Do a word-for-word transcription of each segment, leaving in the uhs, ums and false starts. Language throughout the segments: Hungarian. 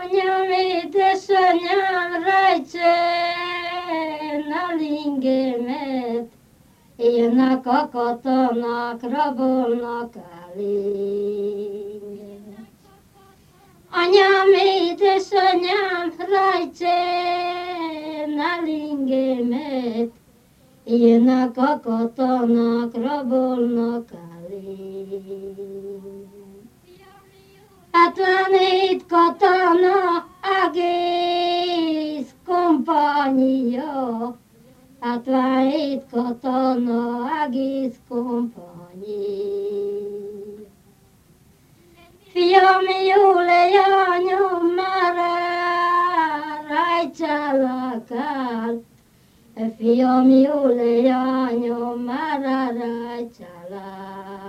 Anyám, édesanyám, rejtse a lingemet, jönnek a katonák, rabolnak el lingemet. Anyám, édesanyám, rejtse a lingemet, jönnek a katonák, rabolnak el lingemet. Hetvenhét katona, egész kompánia, hetvenhét katona, egész kompánia. Fiam, jó leányom, merre rejtselek el, fiam, jó leányom, merre rejtselek.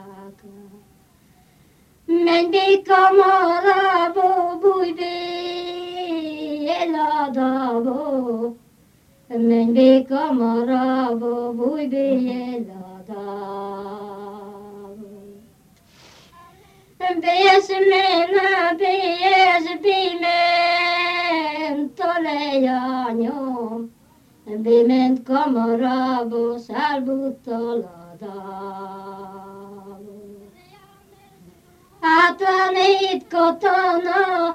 Menj bé kamarába, bújj bé eladába, menj bé kamarába, bújj bé eladába. Bélyes mene, bélyes bement a leányom, bément kamarába, szállbút a ladába. Hetvenhét katona,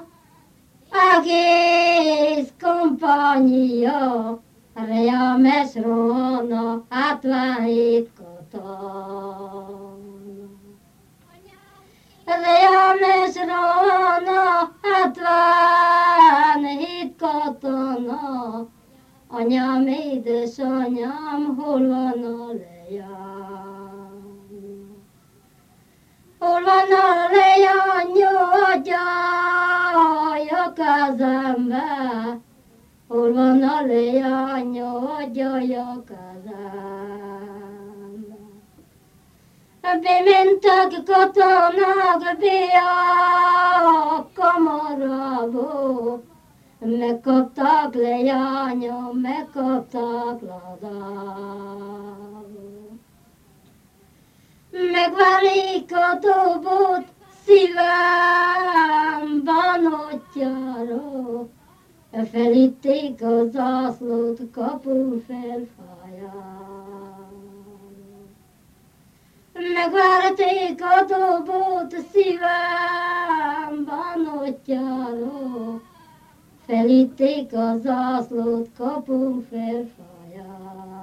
egész kompánia, rejames rohana, hetvenhét katona. Rejames rohana, hetvenhét katona, anyám, édesanyám, hol van a leány? Hol van a leányodja a kezembe? Hol van a leányodja a kezembe? Bementek katonák be a kamarába, megkapták leányom, megkapták ladába. Megverik a dobot szívemben atyára, felitték a zászlót kapu felfájára. Megverték a dobot szívemben atyára, felitték a zászlót kapu felfájára.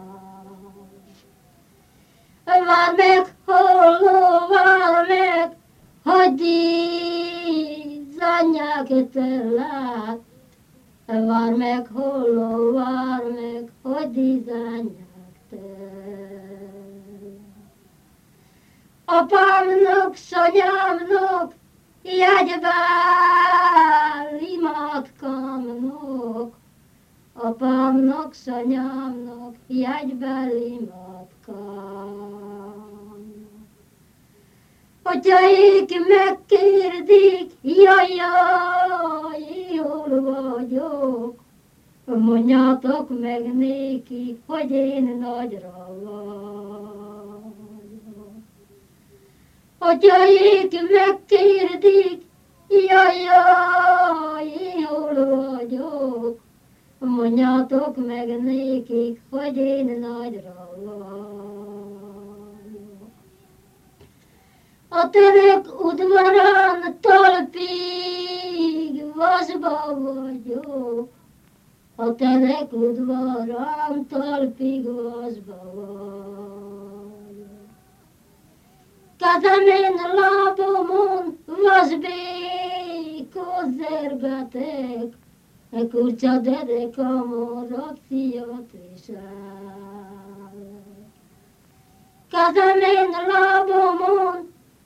Vár meg, holló, vár meg, hogy díszanyák tőled. Vár meg, holló, vár meg, hogy díszanyák tőled. Apámnak, sanyámnak, jegyben imádkámnak. Apámnak, sanyámnak, jegyben imádkámnak. Atyaik megkérdik, jaj, jaj, hol vagyok? Mondjátok meg néki, hogy én nagyra vagyok. Atyaik megkérdik, jaj, jaj, hol vagyok? Mondjátok meg nékik, hogy én nagyra vagyok. A török udvarán talpig vasba vagyok. A török udvarán talpig vasba vagyok. Kezemén, lábamon vasbékot zergetek, e kurcsa derekamon rakciát visel. Kezemén, lábamon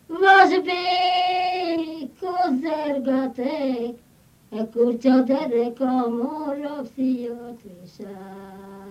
vasbékot zergetek, e kurcsa derekamon rakciát visel.